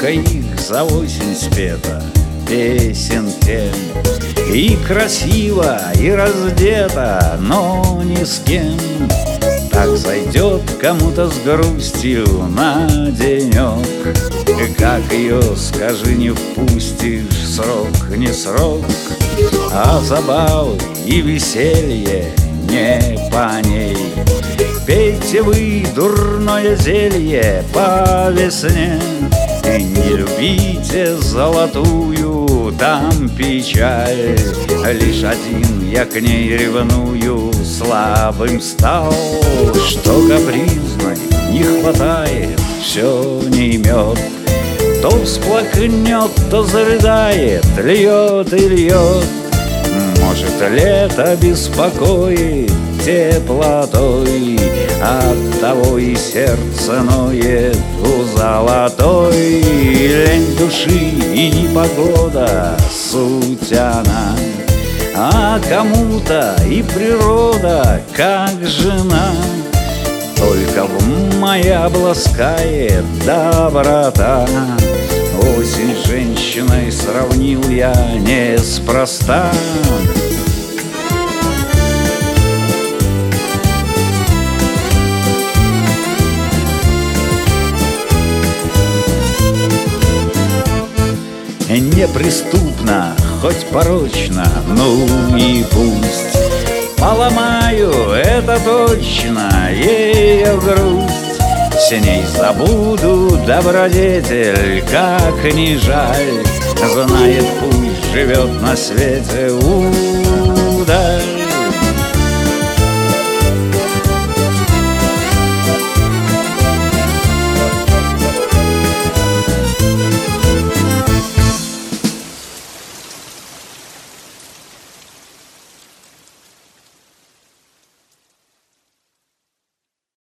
Сколько их за осень спето, песен тем, и красиво, и раздета, но ни с кем. Так зайдет кому-то с грустью на денек. Как ее, скажи, не впустишь, срок не срок, а забавы и веселье не по ней. Пейте вы дурное зелье по весне, и не любите золотую, там печаль. Лишь один я к ней ревную, слабым стал, что капризной не хватает, все не имет. То всплакнет, то зарыдает, льет и льет. Может, лето беспокоит теплотой, оттого и сердце ноет у золотой. Лень души и непогода — суть она, а кому-то и природа как жена. Только в моя обласкает доброта. Осень с женщиной сравнил я неспроста. Неприступно, хоть порочно, ну и пусть. Поломаю, это точно, ее грусть. Синей забуду добродетель, как ни жаль. Знает, пусть живет на свете удаль.